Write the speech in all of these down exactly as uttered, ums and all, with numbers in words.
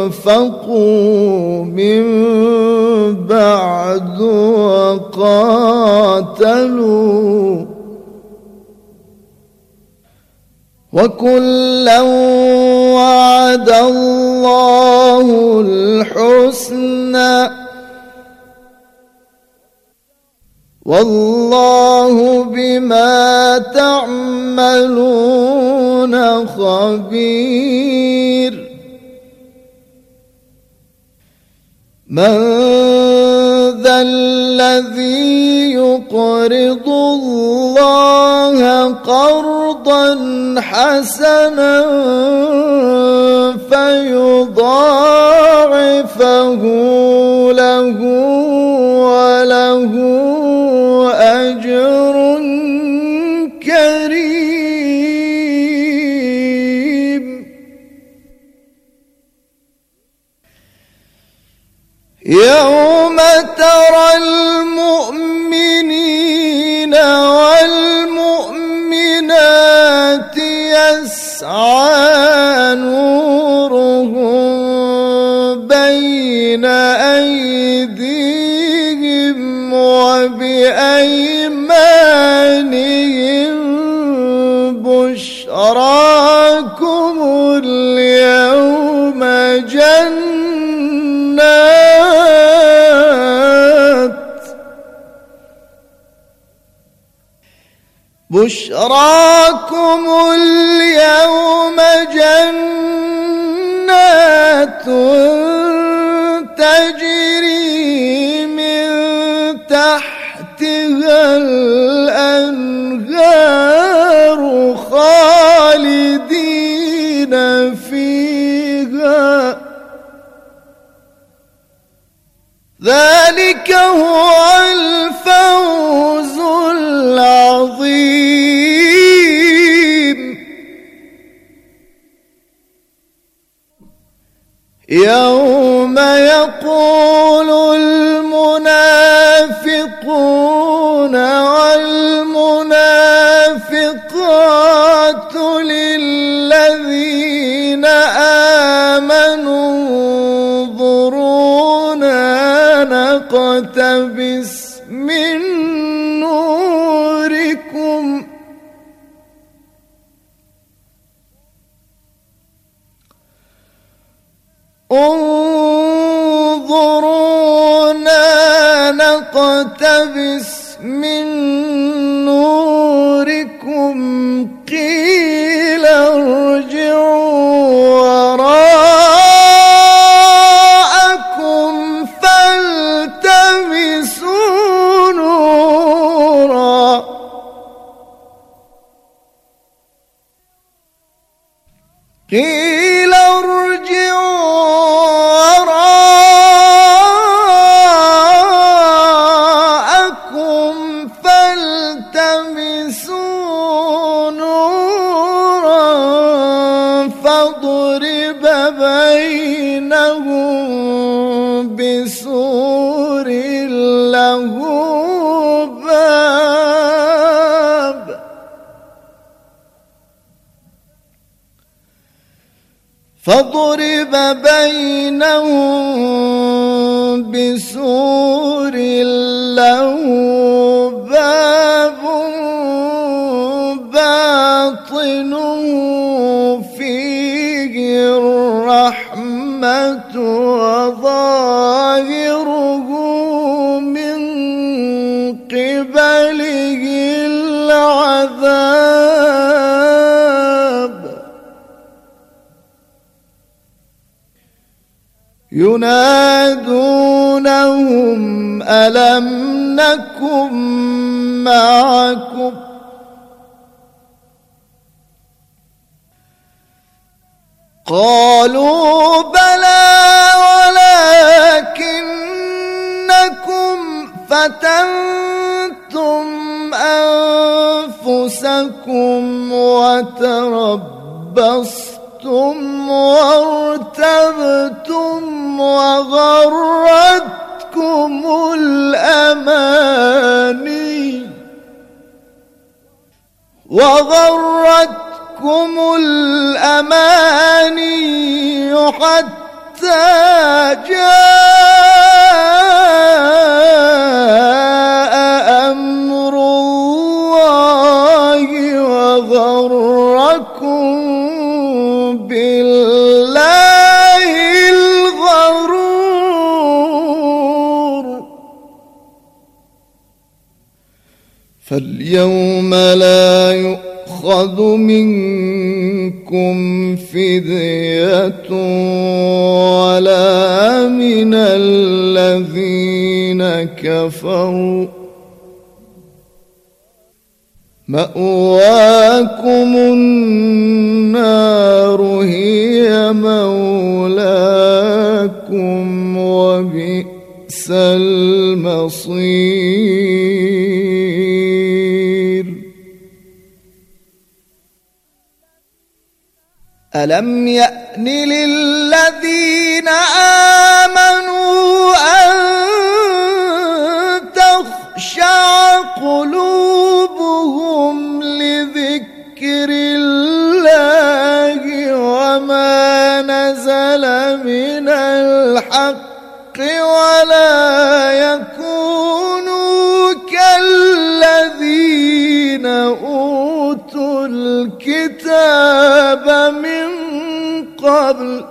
أنفقوا من بعد وقاتلوا وكلا وعد الله الحسنى والله بما تعملون خبير. من ذا الذي يقرض الله قرضا حسنا فيضاعفه له وله أجر كريم. يوم ترى المؤمنين والمؤمنات يسعى نورهم بين أيديهم وبأيمانهم بشراكم اليوم جنات بشراكم اليوم جنات تجري من تحتها الأنهار خالدين فيها ذلك هو الفوز العظيم. يوم يقول المنافقون والمنافقات للذين آمنوا انظرونا نقتبس من نوركم انظرونا نقتبس من نوركم قيل ارجعوا وراءكم فالتمسوا نورا قيل ارجعوا بسور له باب فضرب بينهم بسور له باب باطنه فيه الرحمة وظاهره من قبله العذاب ينادونهم ألم نكن معكم قالوا بلى ولكنكم فتنتم أنفسكم وتربصتم وارتبتم وغرتكم الأماني وغرتكم الأماني حتى جاء أمر الله وغركم بالله الغرور. فاليوم لا يؤخذ منكم فدية ولا من الذين كفروا، مأواكم النار هي مولاكم وبئس المصير. ألم يأن للذين آمنوا أن تخشع قلوبهم لذكر الله وما نزل من الحق ولا يكونوا كالذين أوتوا الكتاب من قبل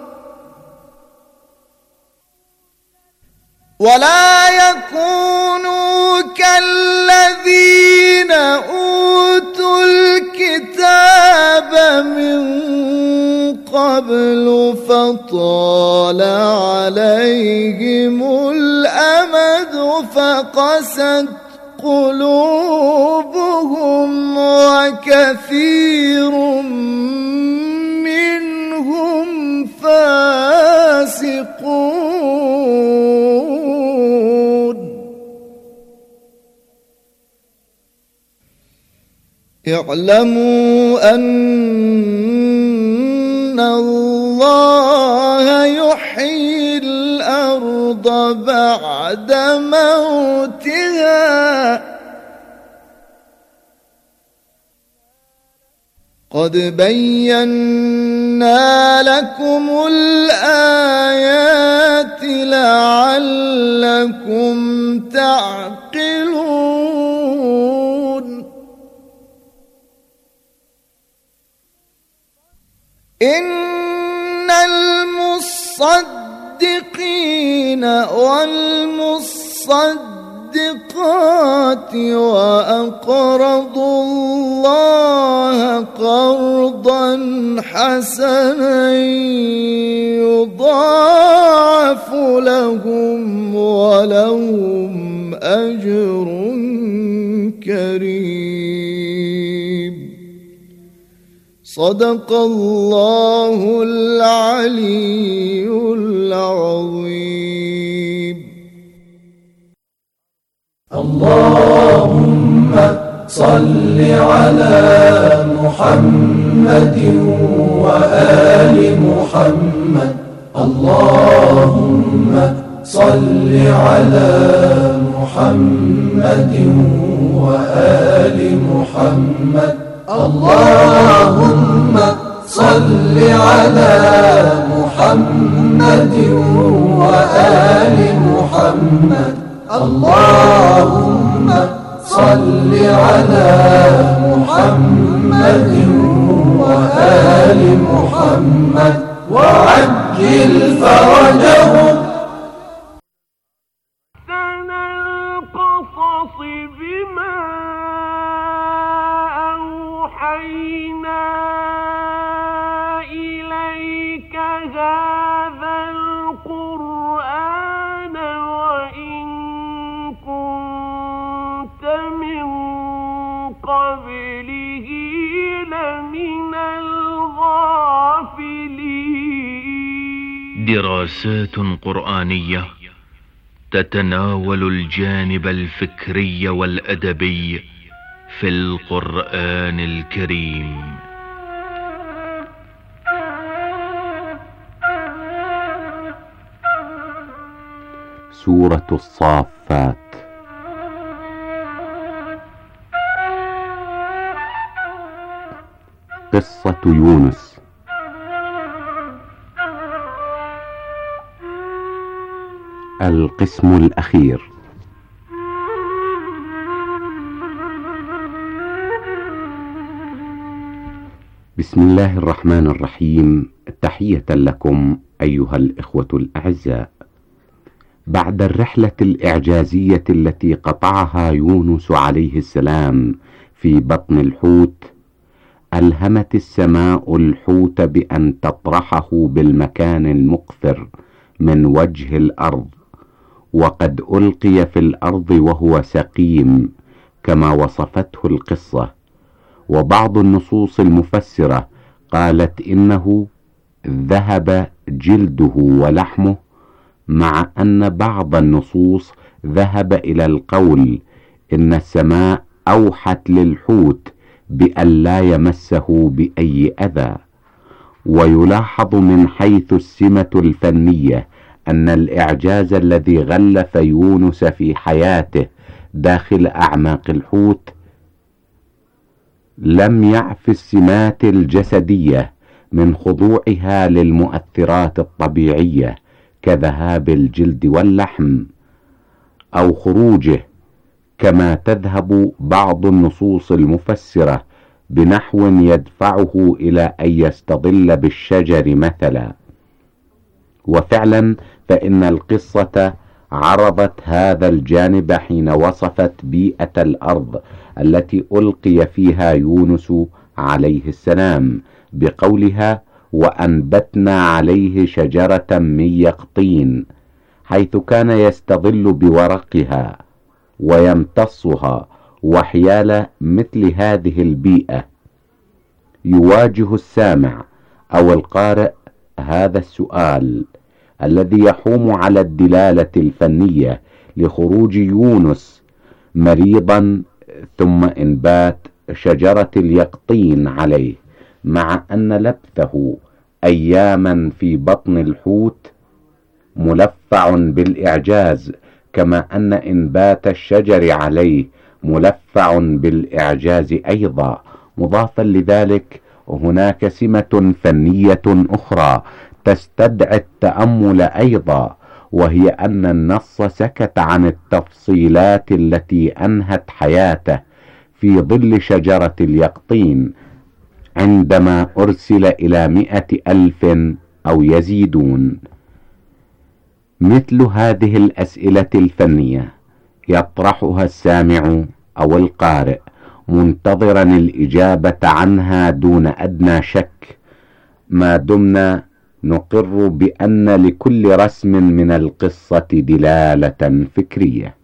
ولا يكونوا كالذين أوتوا الكتاب من قبل فطال عليهم الأمد فقست قلوبهم وكثير منهم فاسقون. اعلموا أن الله يحيي الأرض بعد موتها قد بينا لكم الآيات لعلكم تعقلون. إن المصدقين والمصدقات وأقرضوا الله قرضا حسنا يضاعف لهم ولهم أجر كريم. صدق الله العلي العظيم. اللهم صل على محمد وآل محمد. اللهم صل على محمد وآل محمد. اللهم صل على محمد وآل محمد. اللهم صل على محمد وآل محمد وعجل فرجهم. دراسات قرآنية تتناول الجانب الفكري والأدبي في القرآن الكريم. سورة الصافات. قصة يونس. القسم الأخير. بسم الله الرحمن الرحيم. تحية لكم أيها الإخوة الأعزاء. بعد الرحلة الإعجازية التي قطعها يونس عليه السلام في بطن الحوت، ألهمت السماء الحوت بأن تطرحه بالمكان المقفر من وجه الأرض، وقد ألقي في الأرض وهو سقيم كما وصفته القصة. وبعض النصوص المفسرة قالت إنه ذهب جلده ولحمه، مع أن بعض النصوص ذهب إلى القول إن السماء أوحت للحوت بأن لا يمسه بأي أذى. ويلاحظ من حيث السمة الفنية أن الإعجاز الذي غلف يونس في حياته داخل أعماق الحوت لم يعف السمات الجسدية من خضوعها للمؤثرات الطبيعية كذهاب الجلد واللحم أو خروجه، كما تذهب بعض النصوص المفسرة بنحو يدفعه إلى أن يستظل بالشجر مثلا. وفعلا فإن القصة عرضت هذا الجانب حين وصفت بيئة الأرض التي ألقي فيها يونس عليه السلام بقولها: وأنبتنا عليه شجرة من يقطين، حيث كان يستظل بورقها ويمتصها. وحيال مثل هذه البيئة يواجه السامع أو القارئ هذا السؤال الذي يحوم على الدلالة الفنية لخروج يونس مريضا ثم إنبات شجرة اليقطين عليه، مع أن لبثه أياما في بطن الحوت ملفع بالإعجاز، كما أن إنبات الشجر عليه ملفع بالإعجاز أيضا. مضافا لذلك هناك سمة فنية أخرى تستدعي التأمل أيضا، وهي أن النص سكت عن التفصيلات التي أنهت حياته في ظل شجرة اليقطين عندما أرسل إلى مئة ألف أو يزيدون. مثل هذه الأسئلة الفنية يطرحها السامع أو القارئ منتظرا الإجابة عنها دون أدنى شك، ما دمنا نقر بأن لكل رسم من القصة دلالة فكرية.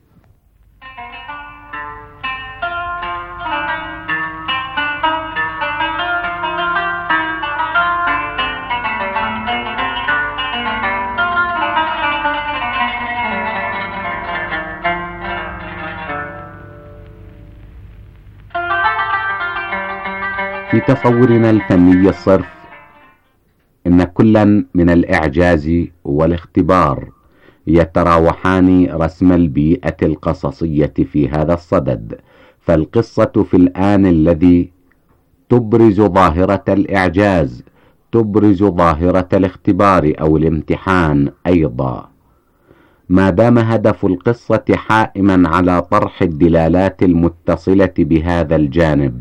في تصورنا الفني الصرف إن كلا من الإعجاز والاختبار يتراوحان رسم البيئة القصصية في هذا الصدد. فالقصة في الآن الذي تبرز ظاهرة الإعجاز تبرز ظاهرة الاختبار أو الامتحان أيضا، ما دام هدف القصة حائما على طرح الدلالات المتصلة بهذا الجانب.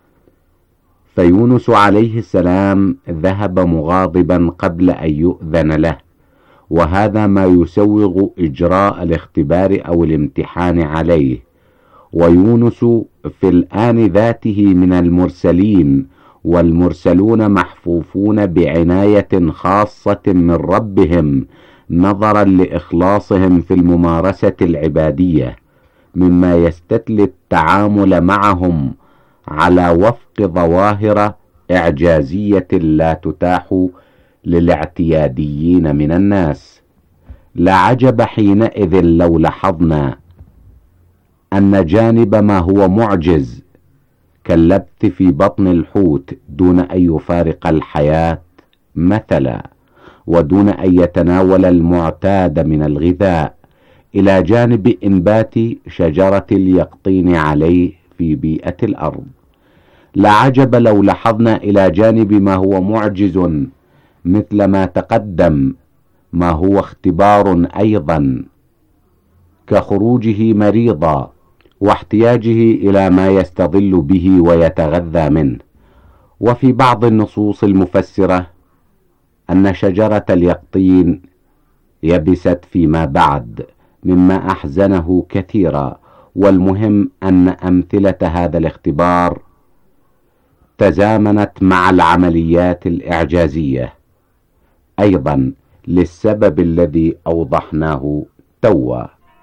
فيونس عليه السلام ذهب مغاضبا قبل أن يؤذن له، وهذا ما يسوغ إجراء الاختبار أو الامتحان عليه. ويونس في الآن ذاته من المرسلين، والمرسلون محفوفون بعناية خاصة من ربهم نظرا لإخلاصهم في الممارسة العبادية، مما يستتلي التعامل معهم على وفق ظواهر إعجازية لا تتاح للاعتياديين من الناس. لا عجب حينئذ لو لاحظنا أن جانب ما هو معجز كاللبث في بطن الحوت دون أن يفارق الحياة مثلا، ودون أن يتناول المعتاد من الغذاء، إلى جانب إنبات شجرة اليقطين عليه في بيئة الأرض. لا عجب لو لاحظنا إلى جانب ما هو معجز مثل ما تقدم ما هو اختبار أيضا كخروجه مريضا واحتياجه إلى ما يستظل به ويتغذى منه. وفي بعض النصوص المفسرة أن شجرة اليقطين يبست فيما بعد، مما أحزنه كثيرا. والمهم أن أمثلة هذا الاختبار تزامنت مع العمليات الإعجازية أيضا للسبب الذي أوضحناه توا.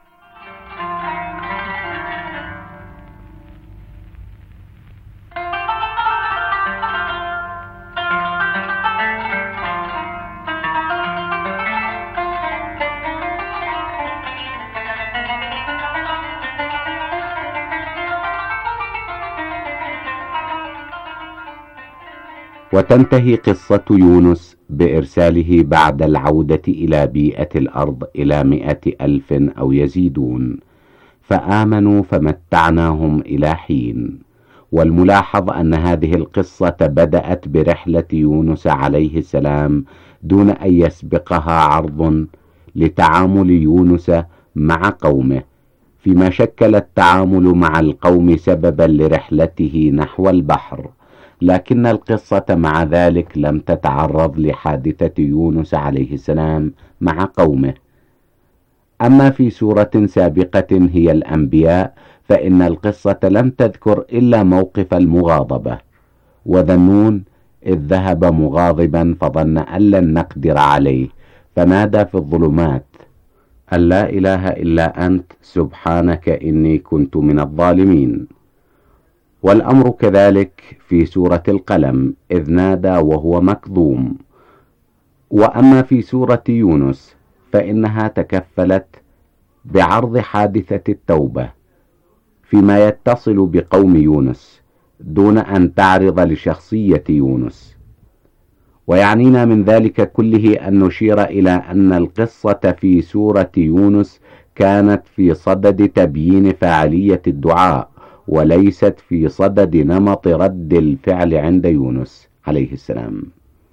وتنتهي قصة يونس بإرساله بعد العودة إلى بيئة الأرض إلى مئة ألف أو يزيدون، فآمنوا فمتعناهم إلى حين. والملاحظ أن هذه القصة بدأت برحلة يونس عليه السلام دون أن يسبقها عرض لتعامل يونس مع قومه، فيما شكل التعامل مع القوم سببا لرحلته نحو البحر. لكن القصة مع ذلك لم تتعرض لحادثة يونس عليه السلام مع قومه. أما في سورة سابقة هي الأنبياء فإن القصة لم تذكر إلا موقف المغاضبة، وذنون إذ ذهب مغاضبا فظن أن لن نقدر عليه فنادى في الظلمات أن لا إله إلا أنت سبحانك إني كنت من الظالمين. والأمر كذلك في سورة القلم إذ نادى وهو مكظوم. وأما في سورة يونس فإنها تكفلت بعرض حادثة التوبة فيما يتصل بقوم يونس دون أن تعرض لشخصية يونس. ويعنينا من ذلك كله أن نشير إلى أن القصة في سورة يونس كانت في صدد تبيين فاعلية الدعاء، وليست في صدد نمط رد الفعل عند يونس عليه السلام.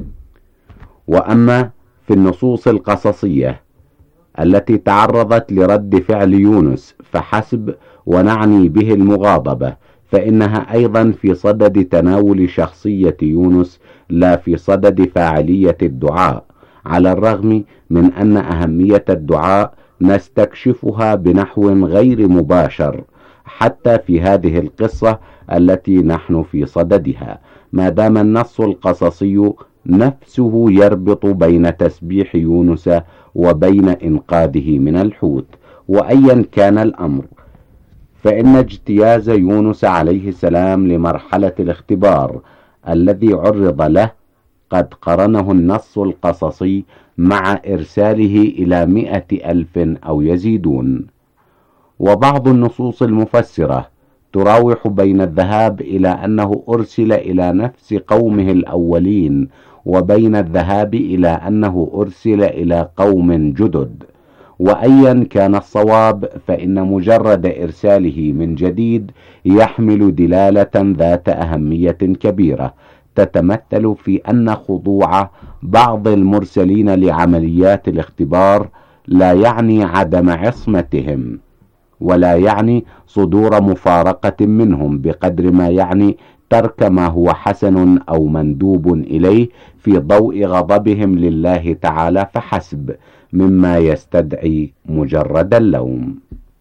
وأما في النصوص القصصية التي تعرضت لرد فعل يونس فحسب، ونعني به المغاضبة، فإنها أيضا في صدد تناول شخصية يونس لا في صدد فاعلية الدعاء، على الرغم من أن أهمية الدعاء نستكشفها بنحو غير مباشر حتى في هذه القصة التي نحن في صددها، ما دام النص القصصي نفسه يربط بين تسبيح يونس وبين إنقاذه من الحوت. وأيا كان الأمر فإن اجتياز يونس عليه السلام لمرحلة الاختبار الذي عرض له قد قرنه النص القصصي مع إرساله إلى مئة ألف أو يزيدون. وبعض النصوص المفسرة تراوح بين الذهاب إلى أنه أرسل إلى نفس قومه الأولين وبين الذهاب إلى أنه أرسل إلى قوم جدد. وأيا كان الصواب فإن مجرد إرساله من جديد يحمل دلالة ذات أهمية كبيرة تتمثل في أن خضوع بعض المرسلين لعمليات الاختبار لا يعني عدم عصمتهم، ولا يعني صدور مفارقة منهم، بقدر ما يعني ترك ما هو حسن أو مندوب إليه في ضوء غضبهم لله تعالى فحسب، مما يستدعي مجرد اللوم.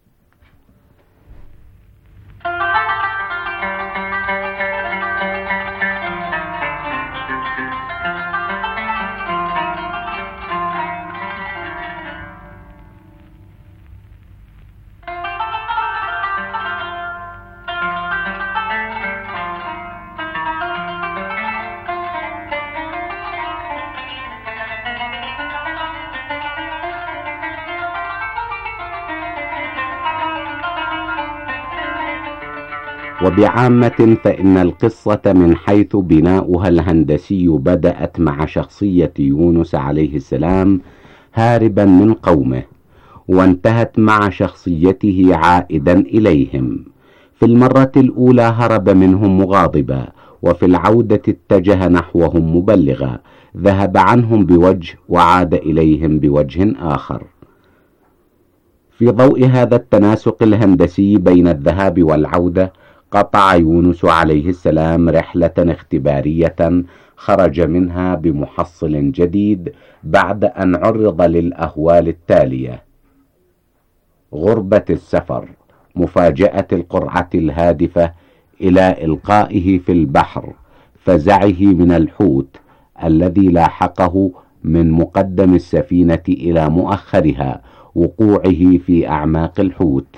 وبعامة فإن القصة من حيث بناؤها الهندسي بدأت مع شخصية يونس عليه السلام هاربا من قومه، وانتهت مع شخصيته عائدا إليهم. في المرة الأولى هرب منهم مغاضبا، وفي العودة اتجه نحوهم مبلغا، ذهب عنهم بوجه وعاد إليهم بوجه آخر. في ضوء هذا التناسق الهندسي بين الذهاب والعودة، قطع يونس عليه السلام رحلة اختبارية خرج منها بمحصل جديد بعد أن عرض للأهوال التالية: غربة السفر، مفاجأة القرعة الهادفة إلى إلقائه في البحر، فزعه من الحوت الذي لاحقه من مقدم السفينة إلى مؤخرها، وقوعه في أعماق الحوت،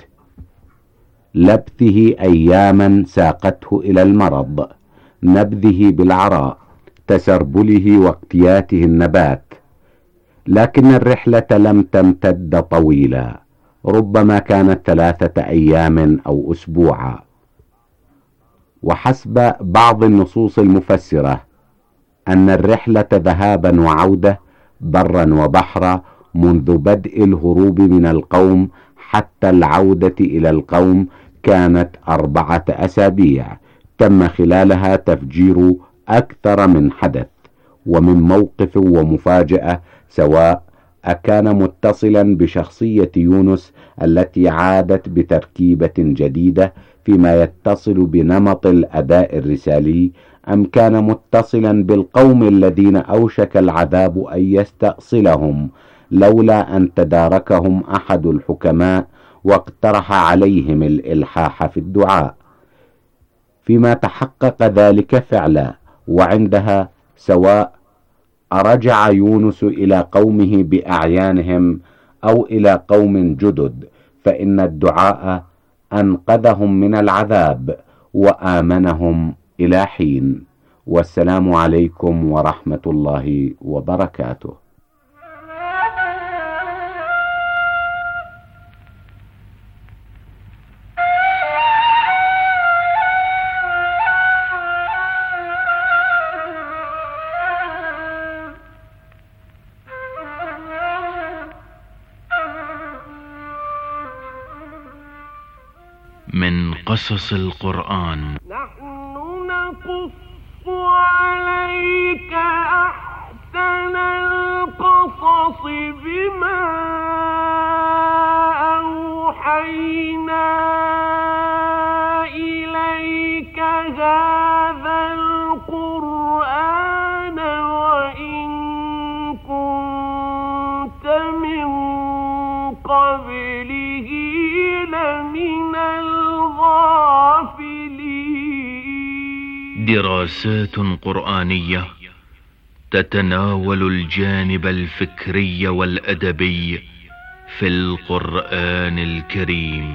لبثه أياما ساقته إلى المرض، نبذه بالعراء، تسربله واقتياته النبات. لكن الرحلة لم تمتد طويلا، ربما كانت ثلاثة أيام أو أسبوعا. وحسب بعض النصوص المفسرة أن الرحلة ذهابا وعودة برا وبحرا منذ بدء الهروب من القوم حتى العودة إلى القوم كانت أربعة أسابيع، تم خلالها تفجير أكثر من حدث ومن موقف ومفاجأة، سواء أكان متصلا بشخصية يونس التي عادت بتركيبة جديدة فيما يتصل بنمط الأداء الرسالي، أم كان متصلا بالقوم الذين أوشك العذاب أن يستأصلهم لولا أن تداركهم أحد الحكماء واقترح عليهم الإلحاح في الدعاء. فيما تحقق ذلك فعلا، وعندها سواء أرجع يونس إلى قومه بأعيانهم أو إلى قوم جدد، فإن الدعاء أنقذهم من العذاب وآمنهم إلى حين. والسلام عليكم ورحمة الله وبركاته. من قصص القرآن: نحن نقص عليك أحسن القصص بما أوحينا إليك هذا القرآن وإن كنت من قبله لمن دراسات قرآنية تتناول الجانب الفكري والأدبي في القرآن الكريم.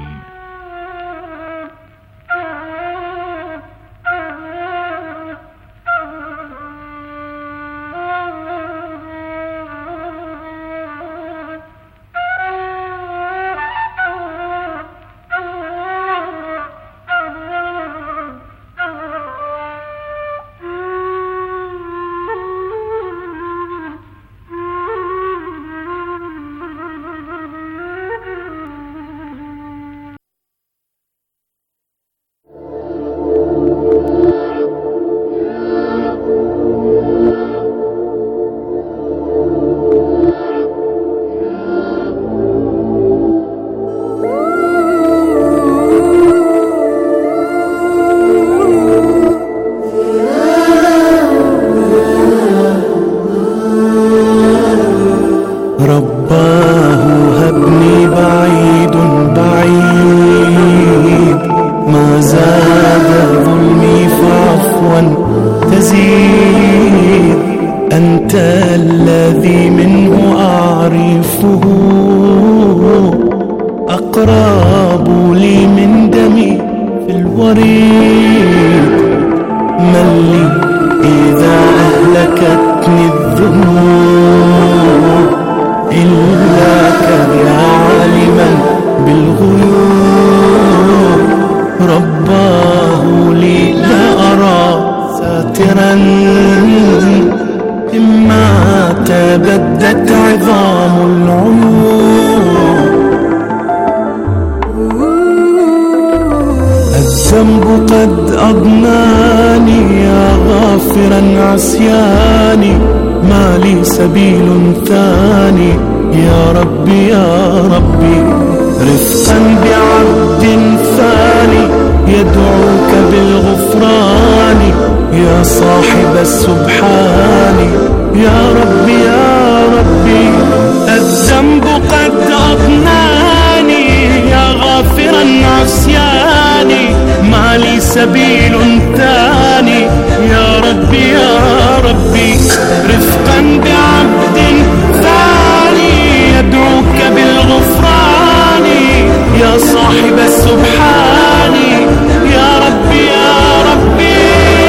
رفقا بعبد ثاني يدعوك بالغفران يا صاحب السبحان. يا ربي يا ربي الذنب قد أضناني يا غافر العصيان ما لي سبيل ثاني. يا ربي يا ربي رفقا بعبد ثاني يدعوك بالغفران يا صاحب السبحان. يا ربي يا ربي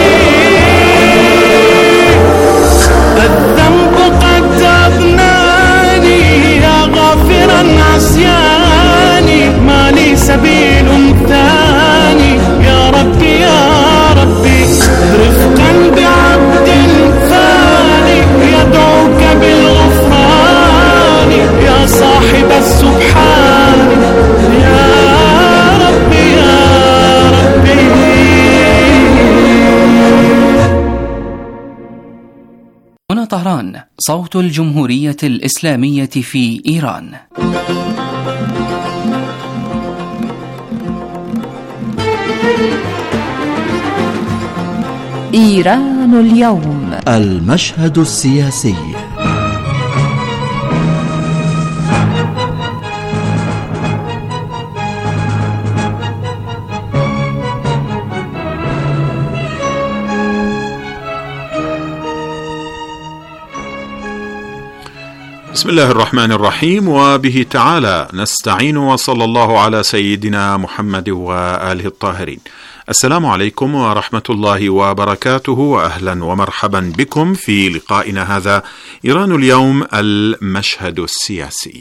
الذنب قد أضناني يا غافر العصيان ما لي سبيل ثاني. يا ربي يا ربي رفقا بعبد ثاني يدعوك بالغفران يا صاحب السبحان. يا ربي يا ربي. هنا طهران، صوت الجمهورية الإسلامية في إيران. إيران اليوم، المشهد السياسي. بسم الله الرحمن الرحيم، وبه تعالى نستعين، وصلى الله على سيدنا محمد وآله الطاهرين. السلام عليكم ورحمة الله وبركاته، وأهلا ومرحبا بكم في لقائنا هذا إيران اليوم، المشهد السياسي.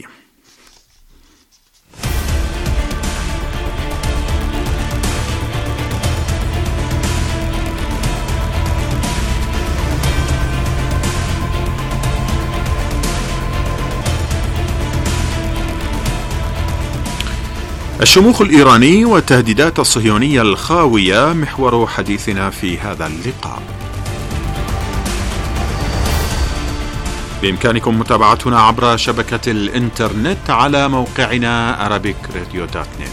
الشموخ الإيراني والتهديدات الصهيونية الخاوية محور حديثنا في هذا اللقاء. بإمكانكم متابعتنا عبر شبكة الإنترنت على موقعنا أرابيك راديو دوت نت.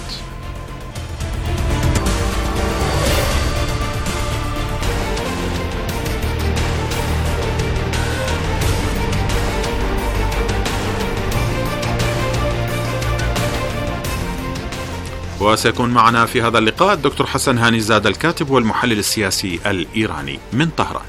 وسيكون معنا في هذا اللقاء الدكتور حسن هاني زاد، الكاتب والمحلل السياسي الإيراني من طهران.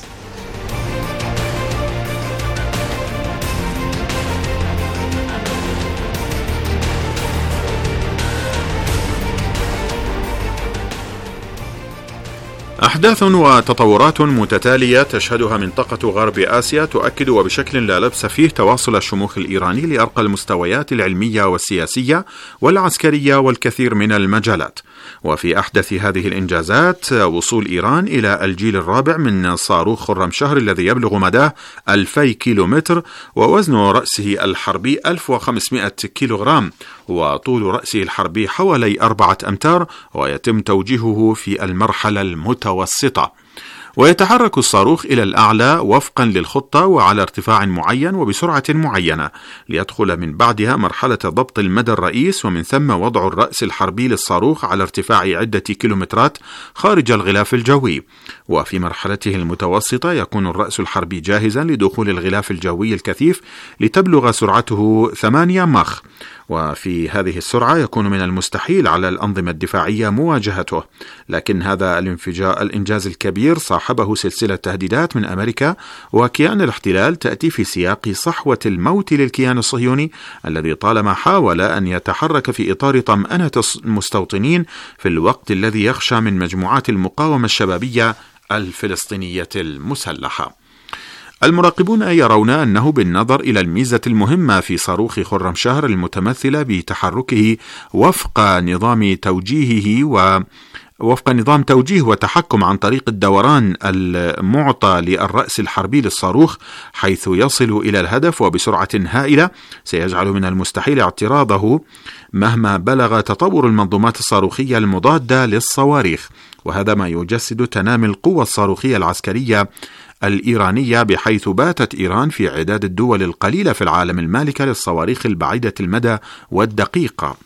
أحداث وتطورات متتالية تشهدها منطقة غرب آسيا تؤكد وبشكل لا لبس فيه تواصل الشموخ الإيراني لأرقى المستويات العلمية والسياسية والعسكرية والكثير من المجالات. وفي أحدث هذه الإنجازات وصول إيران إلى الجيل الرابع من صاروخ خرم شهر الذي يبلغ مداه ألفي كيلومتر، ووزن رأسه الحربي ألف وخمسمائة كيلوغرام، وطول رأسه الحربي حوالي أربعة أمتار، ويتم توجيهه في المرحلة المتوسطة. ويتحرك الصاروخ إلى الأعلى وفقا للخطة وعلى ارتفاع معين وبسرعة معينة، ليدخل من بعدها مرحلة ضبط المدى الرئيس، ومن ثم وضع الرأس الحربي للصاروخ على ارتفاع عدة كيلومترات خارج الغلاف الجوي. وفي مرحلته المتوسطة يكون الرأس الحربي جاهزا لدخول الغلاف الجوي الكثيف لتبلغ سرعته ثمانية ماخ. وفي هذه السرعة يكون من المستحيل على الأنظمة الدفاعية مواجهته، لكن هذا الإنجاز الكبير صاحبه سلسلة تهديدات من أمريكا وكيان الاحتلال تأتي في سياق صحوة الموت للكيان الصهيوني الذي طالما حاول أن يتحرك في إطار طمأنة المستوطنين في الوقت الذي يخشى من مجموعات المقاومة الشبابية الفلسطينية المسلحة. المراقبون يرون أنه بالنظر إلى الميزة المهمة في صاروخ خرم شهر المتمثلة بتحركه وفق نظام توجيهه و وفق نظام توجيه وتحكم عن طريق الدوران المعطى للرأس الحربي للصاروخ حيث يصل إلى الهدف وبسرعة هائلة، سيجعل من المستحيل اعتراضه مهما بلغ تطور المنظومات الصاروخية المضادة للصواريخ. وهذا ما يجسد تنامي القوة الصاروخية العسكرية الإيرانية، بحيث باتت إيران في عداد الدول القليلة في العالم المالكة للصواريخ البعيدة المدى والدقيقة.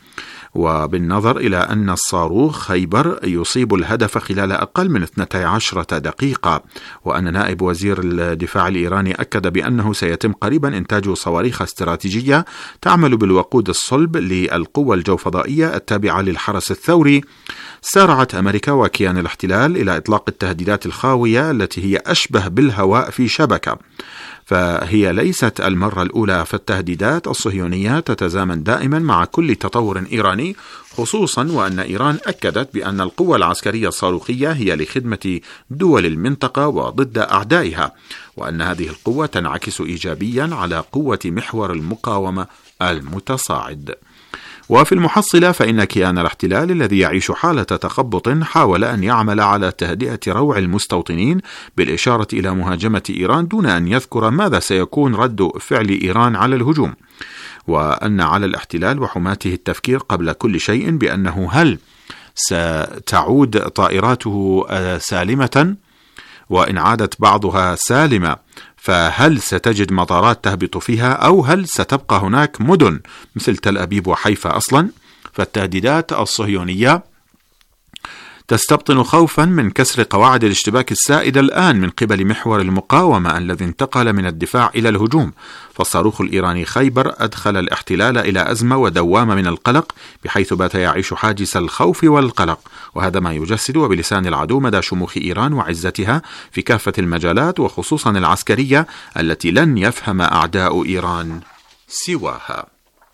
وبالنظر إلى أن الصاروخ خيبر يصيب الهدف خلال أقل من اثنتي عشرة دقيقة، وأن نائب وزير الدفاع الإيراني أكد بأنه سيتم قريبا إنتاج صواريخ استراتيجية تعمل بالوقود الصلب للقوة الجوفضائية التابعة للحرس الثوري، سارعت أمريكا وكيان الاحتلال إلى إطلاق التهديدات الخاوية التي هي أشبه بالهواء في شبكة. فهي ليست المرة الأولى، فالتهديدات الصهيونية تتزامن دائما مع كل تطور إيراني، خصوصا وأن إيران أكدت بأن القوة العسكرية الصاروخية هي لخدمة دول المنطقة وضد أعدائها، وأن هذه القوة تنعكس إيجابيا على قوة محور المقاومة المتصاعد. وفي المحصلة فإن كيان الاحتلال الذي يعيش حالة تخبط حاول أن يعمل على تهدئة روع المستوطنين بالإشارة إلى مهاجمة إيران دون أن يذكر ماذا سيكون رد فعل إيران على الهجوم، وأن على الاحتلال وحماته التفكير قبل كل شيء بأنه هل ستعود طائراته سالمة، وإن عادت بعضها سالمة فهل ستجد مطارات تهبط فيها، أو هل ستبقى هناك مدن مثل تل أبيب وحيفا أصلا. فالتهديدات الصهيونية تستبطن خوفا من كسر قواعد الاشتباك السائدة الآن من قبل محور المقاومة الذي انتقل من الدفاع إلى الهجوم. فالصاروخ الإيراني خيبر أدخل الاحتلال إلى أزمة ودوامة من القلق، بحيث بات يعيش حاجز الخوف والقلق، وهذا ما يجسد وبلسان العدو مدى شموخ إيران وعزتها في كافة المجالات، وخصوصا العسكرية التي لن يفهم أعداء إيران سواها.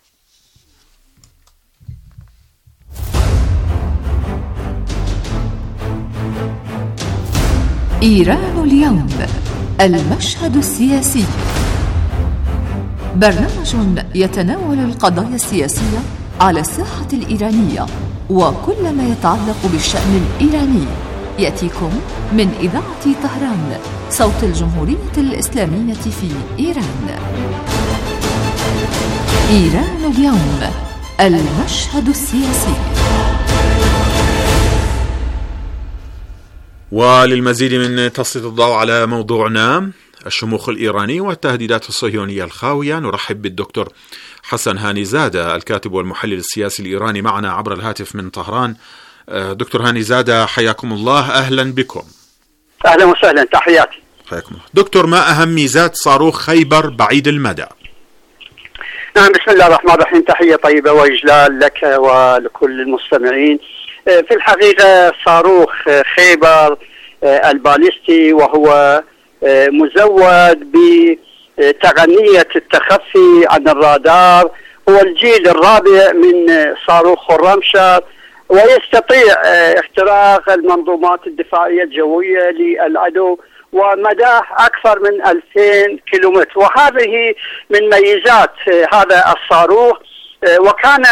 إيران اليوم، المشهد السياسي، برنامج يتناول القضايا السياسية على الساحة الإيرانية وكل ما يتعلق بالشأن الإيراني، يأتيكم من إذاعة طهران صوت الجمهورية الإسلامية في إيران. إيران اليوم، المشهد السياسي. وللمزيد من تسليط الضوء على موضوعنا الشموخ الإيراني والتهديدات الصهيونية الخاوية، نرحب بالدكتور حسن هاني زادة الكاتب والمحلل السياسي الإيراني معنا عبر الهاتف من طهران. دكتور هاني زادة، حياكم الله، أهلا بكم. أهلا وسهلا، تحياتي. حياكم الله. دكتور، ما أهم ميزات صاروخ خيبر بعيد المدى؟ نعم، بسم الله الرحمن الرحيم، تحية طيبة وإجلال لك ولكل المستمعين. في الحقيقة صاروخ خيبر الباليستي وهو مزود بتقنية التخفي عن الرادار، هو الجيل الرابع من صاروخ خرمشهر، ويستطيع اختراق المنظومات الدفاعية الجوية للعدو ومداه أكثر من ألفين كيلومتر، وهذه من ميزات هذا الصاروخ. وكان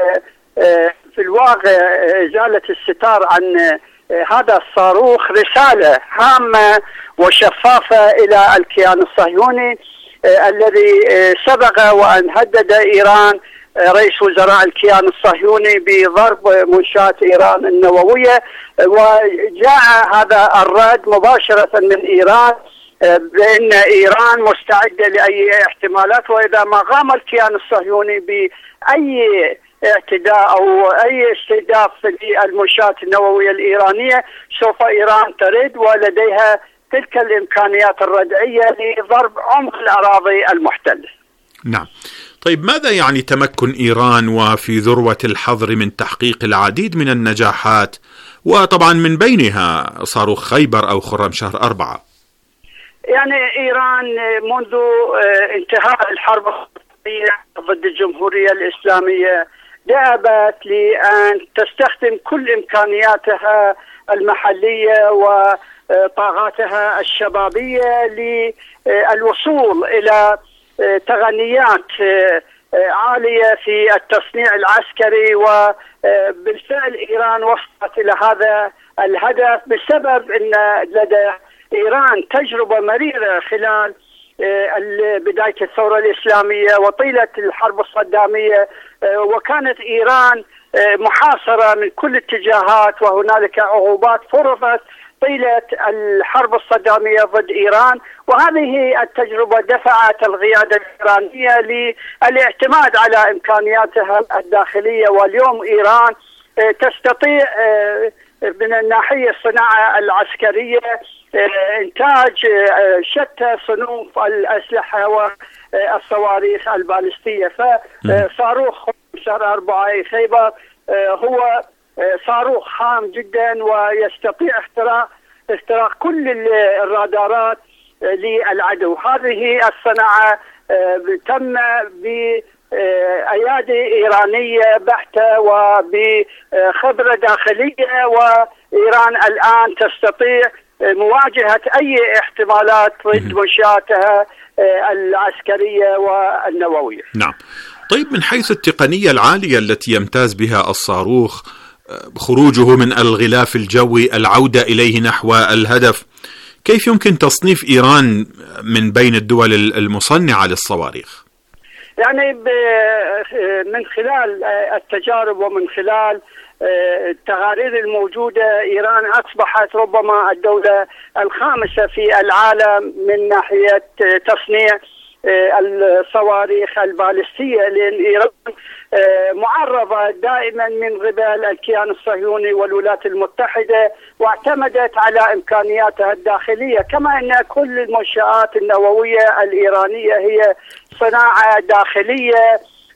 في الواقع إزالة الستار عن هذا الصاروخ رسالة هامة وشفافة إلى الكيان الصهيوني الذي سبق وأن هدد إيران رئيس وزراء الكيان الصهيوني بضرب منشآت إيران النووية، وجاء هذا الرد مباشرة من إيران بأن إيران مستعدة لأي احتمالات، وإذا ما قام الكيان الصهيوني بأي اعتداء أو أي استهداف للمنشآت النووية الإيرانية سوف إيران ترد، ولديها تلك الإمكانيات الردعية لضرب عمق الأراضي المحتلة. نعم. طيب، ماذا يعني تمكن إيران وفي ذروة الحظر من تحقيق العديد من النجاحات، وطبعا من بينها صاروخ خيبر أو خرمشهر أربعة؟ يعني إيران منذ انتهاء الحرب ضد الجمهورية الإسلامية ذهبت لأن تستخدم كل إمكانياتها المحلية وطاقاتها الشبابية للوصول إلى تقنيات عالية في التصنيع العسكري، وبالفعل إيران وصلت إلى هذا الهدف بسبب أن لدى إيران تجربة مريرة خلال بداية الثورة الإسلامية وطيلة الحرب الصدامية، وكانت إيران محاصرة من كل الاتجاهات، وهنالك عقوبات فرضت طيلة الحرب الصدامية ضد إيران. وهذه التجربة دفعت القيادة الإيرانية للاعتماد على إمكانياتها الداخلية، واليوم إيران تستطيع من الناحية الصناعة العسكرية إنتاج شتى صنوف الأسلحة والصواريخ البالستية. فصاروخ خمسة أربعة خيبر هو صاروخ خام جدا ويستطيع اختراق اختراق كل الرادارات للعدو. هذه الصناعة تم بأيادي إيرانية بحتة وبخبرة داخلية، وإيران الآن تستطيع مواجهة أي احتمالات ضد منشآتها العسكرية والنووية. نعم. طيب، من حيث التقنية العالية التي يمتاز بها الصاروخ، خروجه من الغلاف الجوي، العودة إليه نحو الهدف، كيف يمكن تصنيف إيران من بين الدول المصنعة للصواريخ؟ يعني من خلال التجارب ومن خلال التقارير الموجودة، إيران أصبحت ربما الدولة الخامسة في العالم من ناحية تصنيع الصواريخ البالستية، لأن إيران معرضة دائما من قبل الكيان الصهيوني والولايات المتحدة، واعتمدت على إمكانياتها الداخلية، كما أن كل المنشآت النووية الإيرانية هي صناعة داخلية،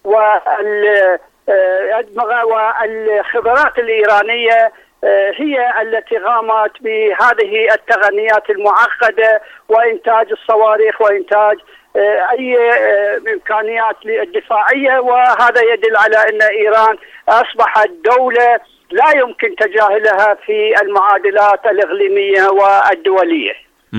والأدمغة والخبرات الإيرانية هي التي قامت بهذه التقنيات المعقدة وإنتاج الصواريخ وإنتاج أي إمكانيات للدفاعية. وهذا يدل على أن إيران أصبحت دولة لا يمكن تجاهلها في المعادلات الإقليمية والدولية.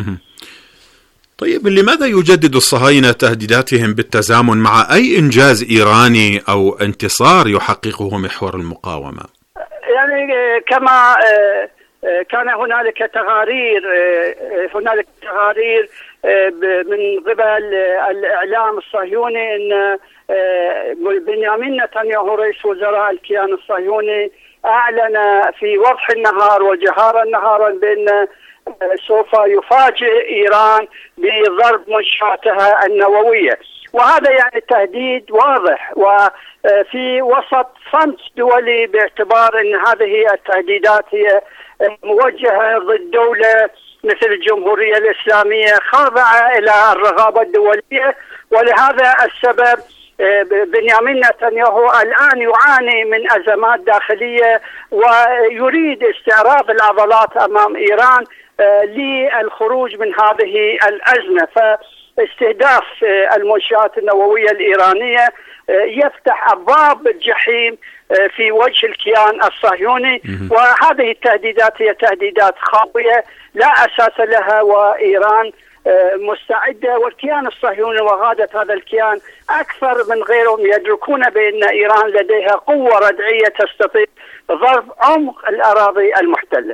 طيب، لماذا يجدد الصهاينة تهديداتهم بالتزامن مع أي إنجاز إيراني أو انتصار يحققه محور المقاومة؟ يعني كما كان هنالك تقارير هنالك تقارير من قبل الإعلام الصهيوني أن بنيامين نتنياهو رئيس وزراء الكيان الصهيوني أعلن في وضح النهار وجهارا نهارا بأن سوف يفاجئ إيران بضرب منشآتها النووية، وهذا يعني تهديد واضح وفي وسط صمت دولي، باعتبار أن هذه التهديدات هي موجهة ضد دولة مثل الجمهورية الإسلامية خاضعة إلى الرقابة الدولية. ولهذا السبب بنيامين نتنياهو الآن يعاني من أزمات داخلية ويريد استعراض العضلات أمام إيران للخروج من هذه الأزمة. فاستهداف المنشآت النووية الإيرانية يفتح أبواب الجحيم في وجه الكيان الصهيوني، وهذه التهديدات هي تهديدات خاوية لا أساس لها، وإيران مستعدة، والكيان الصهيوني وقادة هذا الكيان أكثر من غيرهم يدركون بأن إيران لديها قوة ردعية تستطيع ضرب عمق الأراضي المحتلة.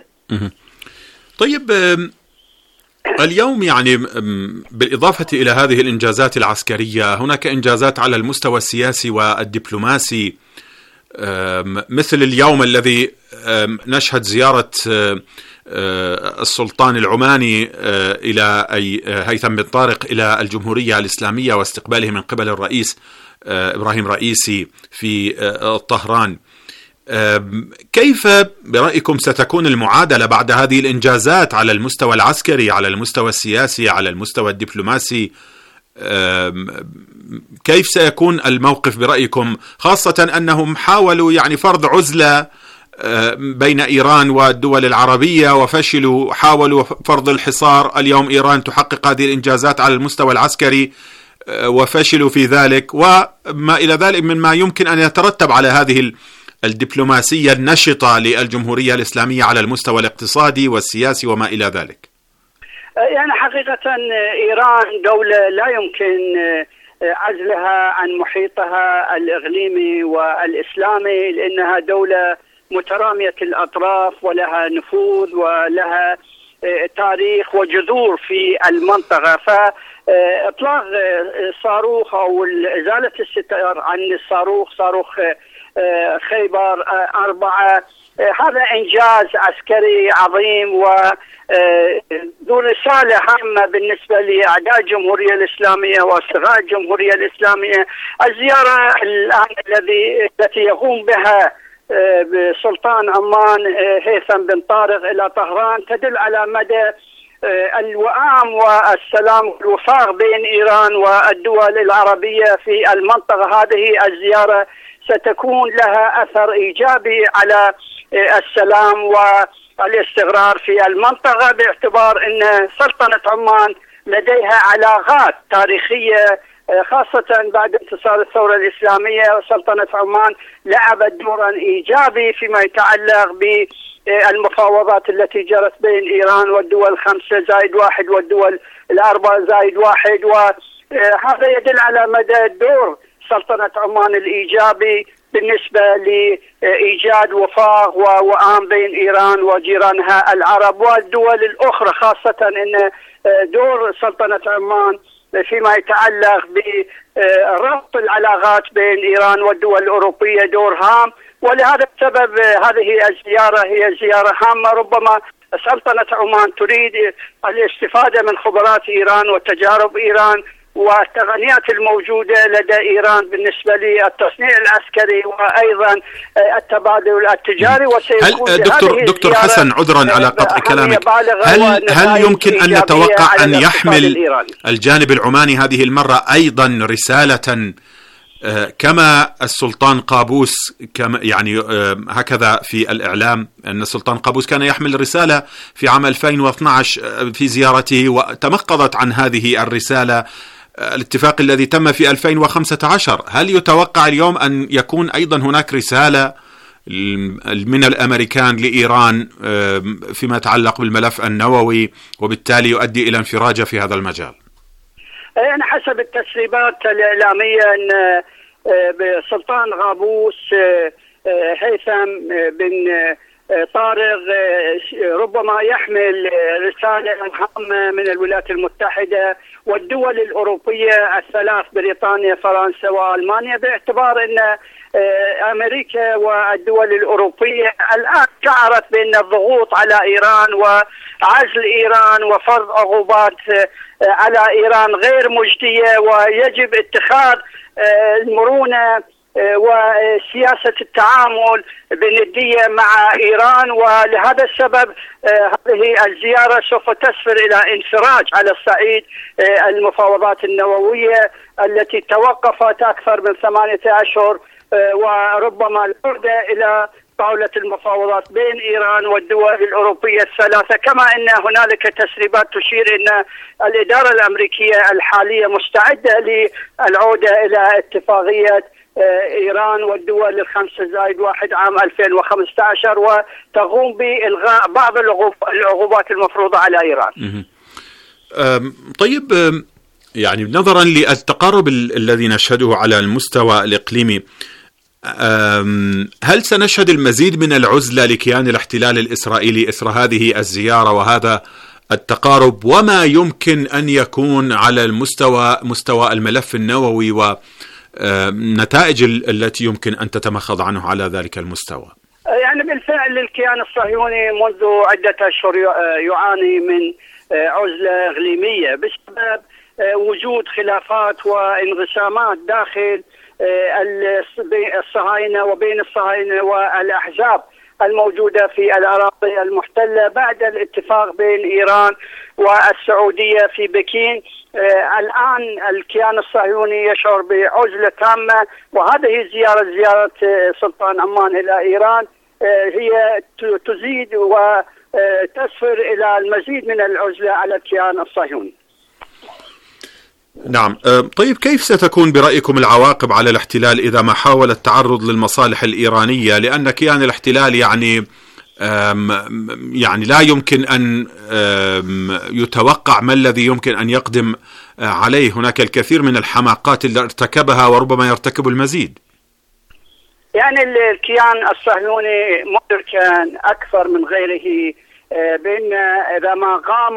طيب، اليوم يعني بالإضافة إلى هذه الإنجازات العسكرية هناك إنجازات على المستوى السياسي والدبلوماسي، مثل اليوم الذي نشهد زيارة السلطان العماني إلى هيثم بن طارق إلى الجمهورية الإسلامية واستقباله من قبل الرئيس إبراهيم رئيسي في طهران. كيف برأيكم ستكون المعادلة بعد هذه الإنجازات على المستوى العسكري، على المستوى السياسي، على المستوى الدبلوماسي؟ كيف سيكون الموقف برأيكم، خاصة أنهم حاولوا يعني فرض عزلة بين إيران والدول العربية وفشلوا، حاولوا فرض الحصار، اليوم إيران تحقق هذه الإنجازات على المستوى العسكري وفشلوا في ذلك، وما إلى ذلك مما يمكن أن يترتب على هذه الدبلوماسية النشطة للجمهورية الإسلامية على المستوى الاقتصادي والسياسي وما إلى ذلك. يعني حقيقة إيران دولة لا يمكن عزلها عن محيطها الإقليمي والإسلامي، لأنها دولة مترامية الأطراف ولها نفوذ ولها تاريخ وجذور في المنطقة. فإطلاق صاروخ أو إزالة الستار عن الصاروخ، صاروخ خيبر أربعة، هذا إنجاز عسكري عظيم وذو رسالة هامة بالنسبة لأعداء الجمهورية الإسلامية وأصدقاء الجمهورية الإسلامية. الزيارة الآن الذي التي يقوم بها بسلطان عمان هيثم بن طارق إلى طهران تدل على مدى الوئام والسلام والوفاق بين إيران والدول العربية في المنطقة. هذه الزيارة ستكون لها أثر إيجابي على السلام والاستقرار في المنطقة، باعتبار أن سلطنة عمان لديها علاقات تاريخية خاصة بعد انتصار الثورة الإسلامية. سلطنة عمان لعبت دورا إيجابي فيما يتعلق بالمفاوضات التي جرت بين إيران والدول الخمسة زائد واحد والدول الأربعة زائد واحد، وهذا يدل على مدى دور سلطنة عمان الإيجابي بالنسبة لإيجاد وفاق ووئام بين إيران وجيرانها العرب والدول الأخرى، خاصة أن دور سلطنة عمان فيما يتعلق بربط العلاقات بين إيران والدول الأوروبية دور هام. ولهذا السبب هذه الزيارة هي زيارة هامة. ربما سلطنة عمان تريد الاستفادة من خبرات إيران وتجارب إيران والتقنيات الموجودة لدى إيران بالنسبة للتصنيع العسكري وأيضا التبادل التجاري. وسيكون هل دكتور دكتور حسن، عذرا على قطع كلامك، هل هل يمكن أن نتوقع أن يحمل الجانب العماني هذه المرة أيضا رسالة كما السلطان قابوس، كما يعني هكذا في الإعلام أن السلطان قابوس كان يحمل رسالة في عام ألفين واثني عشر في زيارته وتمقضت عن هذه الرسالة الاتفاق الذي تم في ألفين وخمسة عشر؟ هل يتوقع اليوم أن يكون أيضا هناك رسالة من الأمريكان لإيران فيما يتعلق بالملف النووي وبالتالي يؤدي إلى انفراجة في هذا المجال؟ يعني حسب التسريبات الإعلامية أن سلطان قابوس هيثم بن طارق ربما يحمل رسالة هامة من الولايات المتحدة والدول الأوروبية الثلاث، بريطانيا فرنسا وألمانيا، باعتبار أن أمريكا والدول الأوروبية الآن شعرت بأن الضغوط على إيران وعزل إيران وفرض عقوبات على إيران غير مجدية، ويجب اتخاذ المرونة وسياسة التعامل بندية مع إيران. ولهذا السبب هذه الزيارة سوف تسفر إلى انفراج على الصعيد المفاوضات النووية التي توقفت أكثر من ثمانية أشهر، وربما العودة إلى طاولة المفاوضات بين إيران والدول الأوروبية الثلاثة. كما أن هنالك تسريبات تشير أن الإدارة الأمريكية الحالية مستعدة للعودة إلى اتفاقية إيران والدول الخمسة زائد واحد عام ألفين وخمسة عشر وتقوم بإلغاء بعض العقوبات المفروضة على إيران. طيب، يعني نظرا للتقارب الذي نشهده على المستوى الإقليمي، هل سنشهد المزيد من العزلة لكيان الاحتلال الإسرائيلي إثر هذه الزيارة وهذا التقارب، وما يمكن أن يكون على المستوى مستوى الملف النووي ونتائج التي يمكن أن تتمخض عنه على ذلك المستوى؟ يعني بالفعل الكيان الصهيوني منذ عدة أشهر يعاني من عزلة إقليمية بسبب وجود خلافات وانقسامات داخل الصهاينة وبين الصهاينة والأحزاب الموجودة في الأراضي المحتلة بعد الاتفاق بين إيران والسعودية في بكين. الآن الكيان الصهيوني يشعر بعزلة تامة، وهذه الزيارة زيارة سلطان عمان إلى إيران هي تزيد وتسفر إلى المزيد من العزلة على الكيان الصهيوني. نعم. طيب، كيف ستكون برأيكم العواقب على الاحتلال إذا ما حاول التعرض للمصالح الإيرانية؟ لأن كيان الاحتلال يعني يعني لا يمكن أن يتوقع ما الذي يمكن أن يقدم عليه. هناك الكثير من الحماقات اللي ارتكبها وربما يرتكب المزيد. يعني الكيان الصهيوني مدركا أكثر من غيره بأن إذا ما قام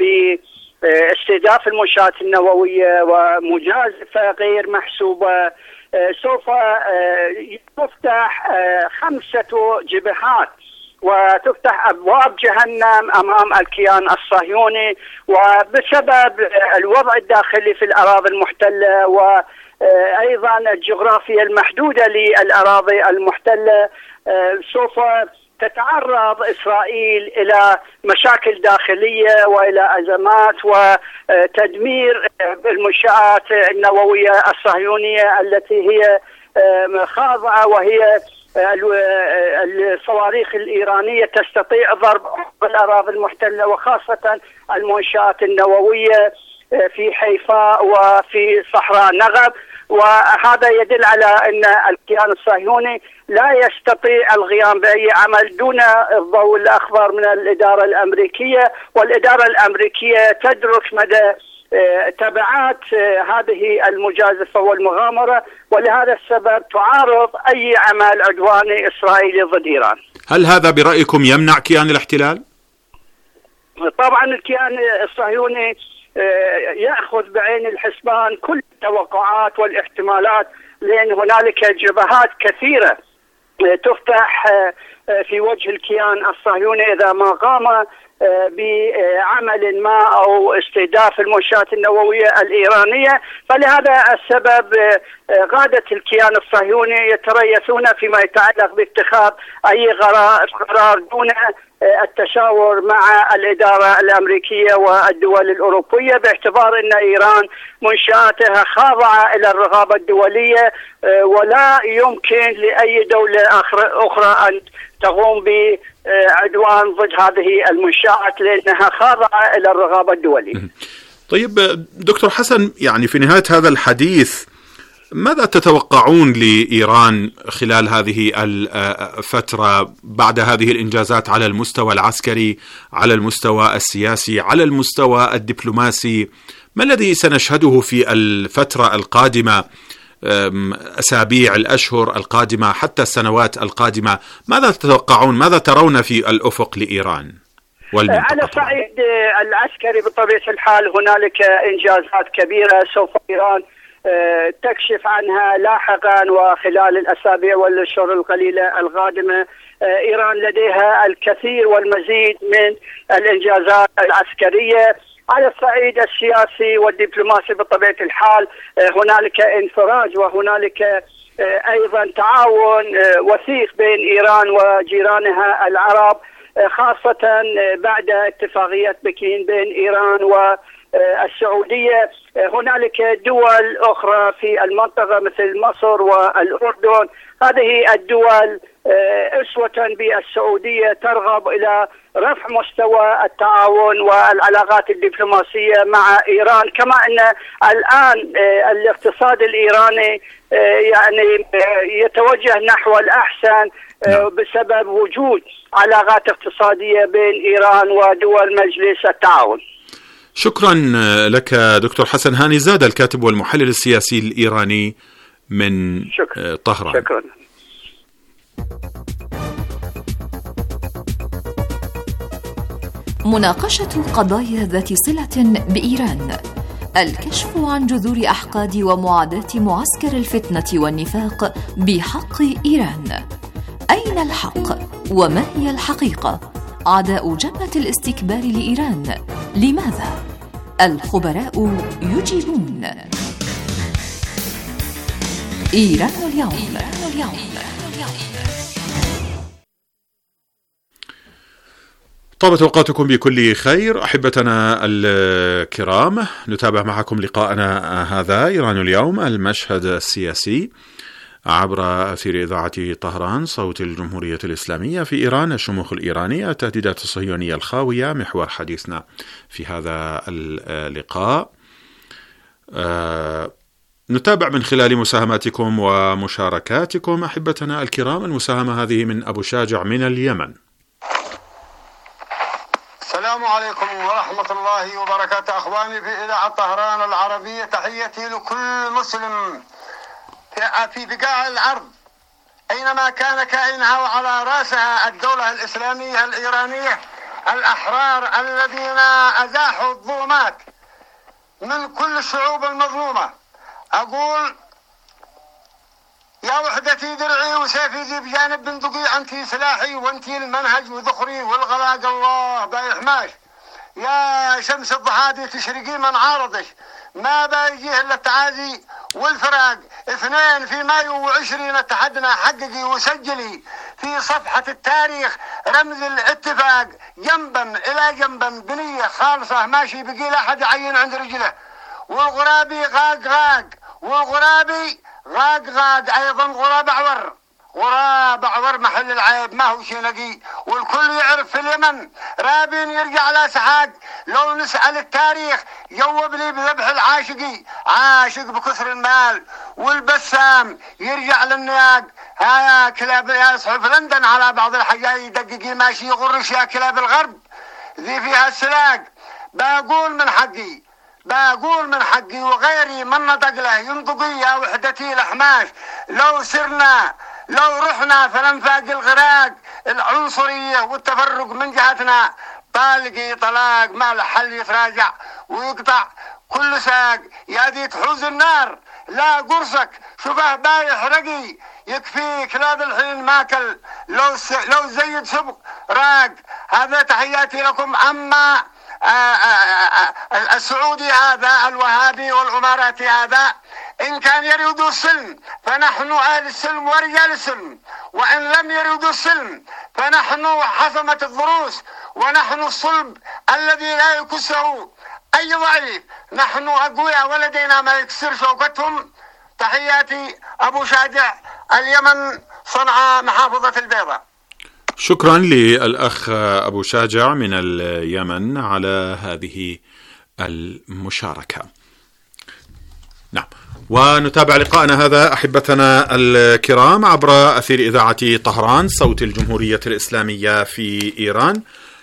باستهداف المنشآت النووية ومجازفة غير محسوبة سوف تفتح خمسة جبهات وتفتح أبواب جهنم أمام الكيان الصهيوني، وبسبب الوضع الداخلي في الأراضي المحتلة وأيضا الجغرافيا المحدودة للأراضي المحتلة سوف تتعرض إسرائيل إلى مشاكل داخلية وإلى أزمات وتدمير المنشآت النووية الصهيونية التي هي خاضعة، وهي الصواريخ الإيرانية تستطيع ضرب الأراضي المحتلة وخاصة المنشآت النووية في حيفاء وفي صحراء نغب. وهذا يدل على أن الكيان الصهيوني لا يستطيع القيام بأي عمل دون الضوء الأخضر من الإدارة الأمريكية، والإدارة الأمريكية تدرك مدى تبعات هذه المجازفة والمغامرة، ولهذا السبب تعارض أي عمل عدواني إسرائيلي ضد إيران. هل هذا برأيكم يمنع كيان الاحتلال؟ طبعا الكيان الصهيوني يأخذ بعين الحسبان كل التوقعات والاحتمالات، لأن هنالك جبهات كثيرة تفتح في وجه الكيان الصهيوني إذا ما قام بعمل ما أو استهداف المنشآت النووية الإيرانية. فلهذا السبب قادة الكيان الصهيوني يتريثون فيما يتعلق باتخاذ أي قرار دون التشاور مع الإدارة الأمريكية والدول الأوروبية، باعتبار أن إيران منشآتها خاضعة إلى الرقابة الدولية، ولا يمكن لأي دولة أخرى أن تقوم بعدوان ضد هذه المنشآت لأنها خاضعة إلى الرقابة الدولية. طيب دكتور حسن، يعني في نهاية هذا الحديث ماذا تتوقعون لإيران خلال هذه الفترة بعد هذه الإنجازات على المستوى العسكري، على المستوى السياسي، على المستوى الدبلوماسي؟ ما الذي سنشهده في الفترة القادمة، أسابيع الأشهر القادمة حتى السنوات القادمة؟ ماذا تتوقعون، ماذا ترون في الأفق لإيران والمنطقة؟ على الصعيد العسكري بطبيعة الحال هنالك إنجازات كبيرة سوف إيران تكشف عنها لاحقا وخلال الأسابيع والأشهر القليلة القادمة. إيران لديها الكثير والمزيد من الإنجازات العسكرية. على الصعيد السياسي والدبلوماسي بطبيعة الحال هنالك انفراج وهنالك أيضا تعاون وثيق بين إيران وجيرانها العرب، خاصة بعد اتفاقية بكين بين إيران والسعودية. هنالك دول أخرى في المنطقة مثل مصر والأردن، هذه الدول أسوة بالسعودية ترغب إلى رفع مستوى التعاون والعلاقات الدبلوماسية مع إيران، كما أن الآن الاقتصاد الإيراني يعني يتوجه نحو الأحسن بسبب وجود علاقات اقتصادية بين إيران ودول مجلس التعاون. شكرا لك دكتور حسن هاني زاد، الكاتب والمحلل السياسي الإيراني من شكرا. طهران. شكرا. مناقشة القضايا ذات صلة بإيران، الكشف عن جذور أحقاد ومعاداة معسكر الفتنة والنفاق بحق إيران. أين الحق؟ وما هي الحقيقة؟ عداء جبهة الاستكبار لإيران، لماذا؟ الخبراء يجيبون. إيران اليوم. طابت أوقاتكم بكل خير أحبتنا الكرام، نتابع معكم لقاءنا هذا إيران اليوم، المشهد السياسي عبر أثير إذاعة طهران صوت الجمهورية الإسلامية في إيران. الشموخ الإيرانية، التهديدات الصهيونية الخاوية، محور حديثنا في هذا اللقاء. أه نتابع من خلال مساهماتكم ومشاركاتكم أحبتنا الكرام. المساهمة هذه من أبو شاجع من اليمن. السلام عليكم ورحمة الله وبركاته أخواني في إذاعة طهران العربية، تحياتي لكل مسلم في بقاع الأرض أينما كان كائنها وعلى رأسها الدولة الإسلامية الإيرانية، الأحرار الذين أزاحوا الظلمات من كل الشعوب المظلومة. أقول يا وحدتي درعي وسيفي ذي بجانب بندقي، أنتي سلاحي وأنتي المنهج وذخري والغلاق الله بايحماش. يا شمس الضحى تشرقي من عارضك، ما بايجيه إلا التعازي والفراق. اثنين في مايو وعشرين اتحدنا حققي وسجلي في صفحة التاريخ رمز الاتفاق جنبا إلى جنبا بنية خالصة ماشي بقي لا أحد يعين عند رجله. والغرابي غاق غاق والغرابي غاق غاق أيضا غراب أعور. غراب أعور محل العيب ما هو شي نقي، والكل يعرف في اليمن رابين يرجع على سحاق. لو نسأل التاريخ جوب لي بذبح العاشقي، عاشق بكثر المال والبسام يرجع للنياق. هيا كلاب يا صحف لندن على بعض الحاجات يدققي ماشي يغرش يا كلاب الغرب ذي فيها السلاق. بقول من حقي بقول من حقي وغيري من نطق له ينطقي يا وحدتي الأحماش. لو سرنا لو رحنا فننفاق الغراق، العنصرية والتفرق من جهتنا طالقي طلاق ما لحل يتراجع ويقطع كل ساق. يا ذي تحوز النار لا قرصك شبه بايح رقي، يكفيك لا الحين ماكل لو س... لو زيد سبق راق. هذا تحياتي لكم. أما السعودي هذا الوهابي والعماراتي هذا إن كان يريدوا السلم فنحن أهل السلم ورجال السلم، وإن لم يريدوا السلم فنحن حصمة الضروس ونحن الصلب الذي لا يكسه أي ضعيف. نحن أقوياء ولدينا ما يكسر شوكتهم. تحياتي أبو شاجع اليمن صنعاء محافظة البيضاء. شكرا للأخ أبو شاجع من اليمن على هذه المشاركة. نعم، ونتابع لقاءنا هذا أحبتنا الكرام عبر أثير إذاعة طهران صوت الجمهورية الإسلامية في إيران.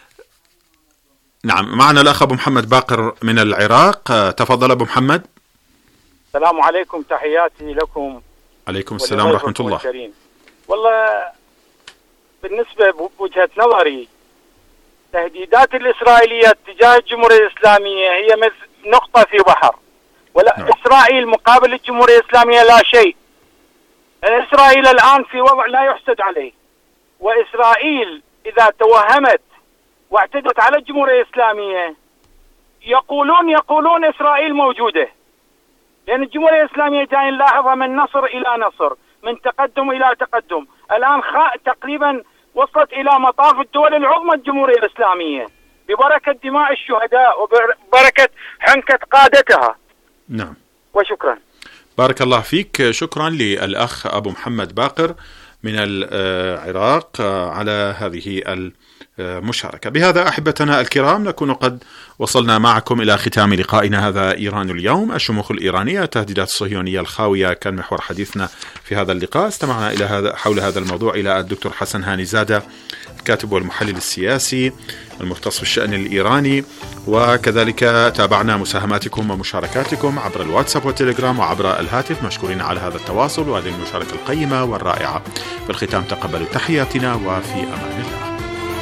نعم، معنا الأخ أبو محمد باقر من العراق. تفضل أبو محمد. السلام عليكم، تحياتي لكم. عليكم السلام ورحمة الله. الكريم. والله بالنسبة بوجهة نظري تهديدات الإسرائيلية تجاه الجمهورية الإسلامية هي مثل نقطة في بحر، ولا نعم. إسرائيل مقابل الجمهورية الإسلامية لا شيء. إسرائيل الآن في وضع لا يحسد عليه، وإسرائيل إذا توهمت واعتدت على الجمهورية الإسلامية يقولون يقولون إسرائيل موجودة، لأن الجمهورية الإسلامية جاي نلاحظها من نصر إلى نصر، من تقدم إلى تقدم. الآن تقريبا وصلت إلى مطاف الدول العظمى الجمهورية الإسلامية ببركة دماء الشهداء وبركة حنكة قادتها. نعم، وشكرا. بارك الله فيك. شكرا للأخ أبو محمد باقر من العراق على هذه المشاركة. بهذا أحبتنا الكرام نكون قد وصلنا معكم إلى ختام لقائنا هذا إيران اليوم. الشموخ الإيرانية، التهديدات الصهيونية الخاوية كان محور حديثنا في هذا اللقاء. استمعنا إلى هذا حول هذا الموضوع إلى الدكتور حسن هاني زادة الكاتب والمحلل السياسي المختص بالشأن الإيراني، وكذلك تابعنا مساهماتكم ومشاركاتكم عبر الواتساب والتليجرام وعبر الهاتف. مشكورين على هذا التواصل وهذه المشاركة القيمة والرائعة. في الختام تقبلوا تحياتنا وفي أمان الله.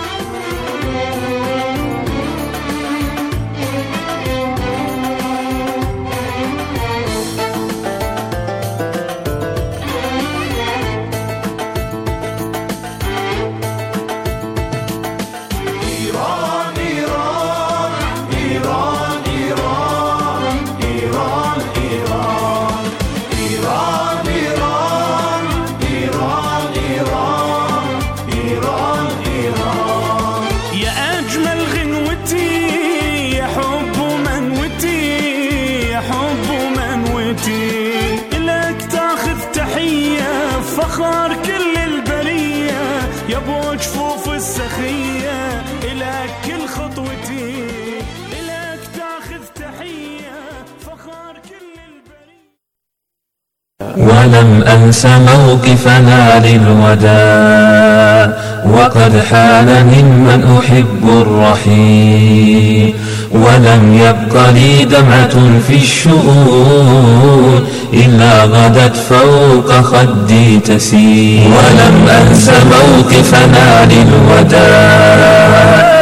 ولم أنس موقفنا للوداع، وقد حان ممن أحب الرحيل، ولم يبق لي دمعة في الشؤون إلا غدت فوق خدي تسيل. ولم أنس موقفنا للوداع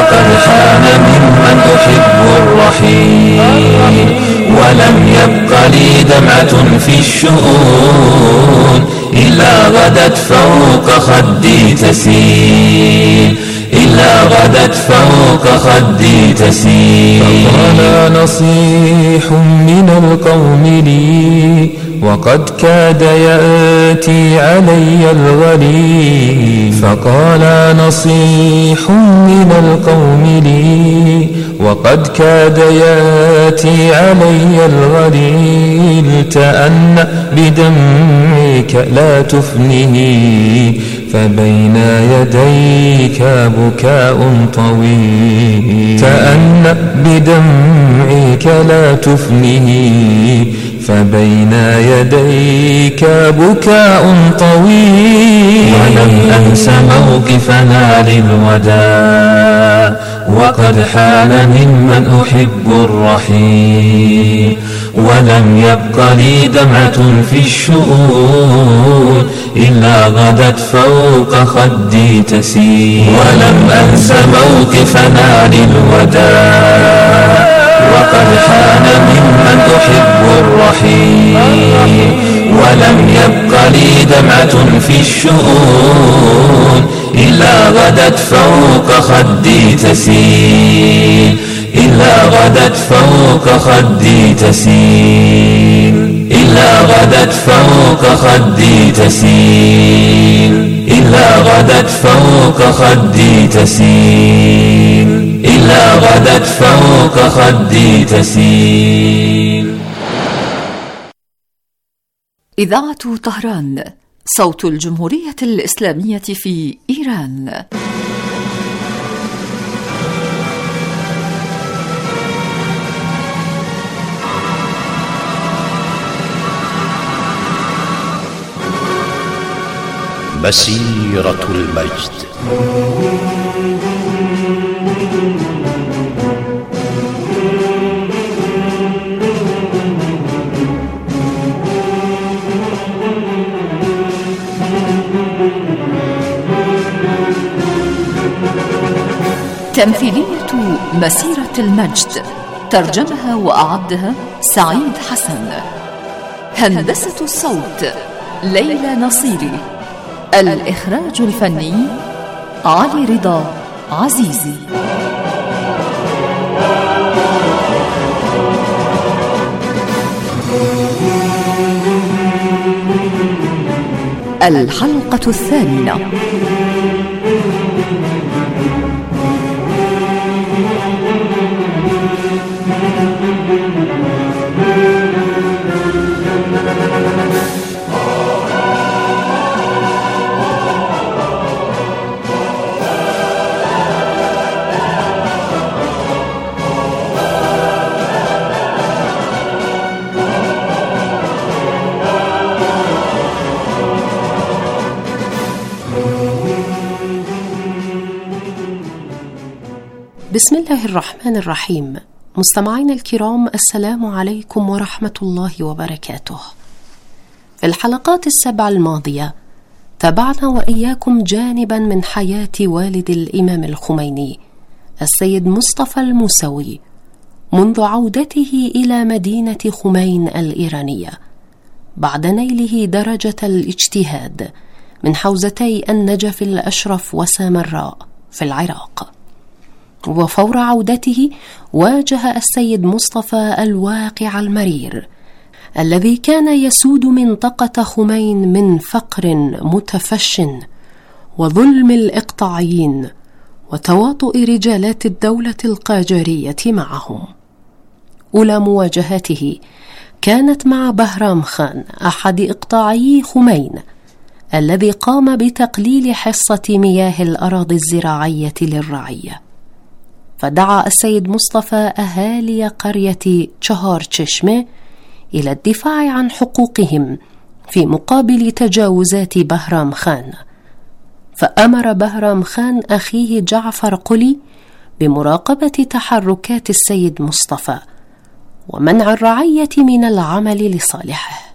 وقد حان ممن أحب الرحيل ولم يبق لي دمعة في الشؤون إلا غدت فوق خدي تسيل إلا غدت فوق خدي تسيل. فقال نصيح من القوم لي وقد كاد يأتي علي الغليل. فقال نصيح من القوم لي وقد كاد يأتي علي الغليل. تأن بدمعك لا تفنه فبين يديك بكاء طويل. تأن بدمعك لا تفنه فبين يديك بكاء طويل. ولم أنس موقفنا للوداع وقد حان ممن أحب الرحيل ولم يبق لي دمعة في الشؤون إلا غدت فوق خدي تسيل. ولم أنس موقفنا للوداع وقد حان ممن أحب الرحيل ولم يبق لي دمعة في الشؤون إلا غدت فوق خدي تسيل إلا غدت فوق خدي تسيل إلا غدت فوق خدي تسيل إلا غدت فوق خدي تسيل إلا غدت فوق خدي تسيل. إذاعة طهران صوت الجمهورية الإسلامية في إيران. مسيرة المجد. تمثيلية مسيرة المجد ترجمها وأعدها سعيد حسن. هندسة الصوت ليلى نصيري. الإخراج الفني علي رضا عزيزي. الحلقة الثامنة. بسم الله الرحمن الرحيم. مستمعين الكرام، السلام عليكم ورحمة الله وبركاته. في الحلقات السبع الماضية تابعنا وإياكم جانبا من حياة والد الإمام الخميني السيد مصطفى الموسوي منذ عودته إلى مدينة خمين الإيرانية بعد نيله درجة الاجتهاد من حوزتي النجف الأشرف وسامراء في العراق. وفور عودته واجه السيد مصطفى الواقع المرير الذي كان يسود منطقة خمين من فقر متفش وظلم الإقطاعيين وتواطؤ رجالات الدولة القاجارية معهم. أولى مواجهاته كانت مع بهرام خان أحد إقطاعي خمين الذي قام بتقليل حصة مياه الأراضي الزراعية للرعية. فدعا السيد مصطفى أهالي قرية شهار تشمة إلى الدفاع عن حقوقهم في مقابل تجاوزات بهرام خان. فأمر بهرام خان أخيه جعفر قلي بمراقبة تحركات السيد مصطفى ومنع الرعية من العمل لصالحه.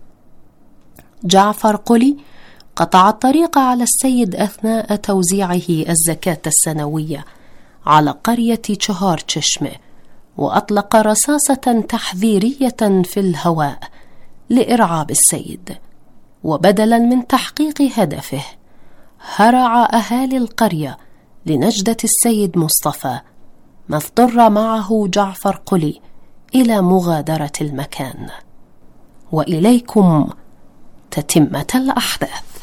جعفر قلي قطع الطريق على السيد أثناء توزيعه الزكاة السنوية على قرية شهار تشمة، وأطلق رصاصة تحذيرية في الهواء لإرعاب السيد. وبدلا من تحقيق هدفه هرع أهالي القرية لنجدة السيد مصطفى، ما اضطر معه جعفر قلي إلى مغادرة المكان. وإليكم تتمة الأحداث.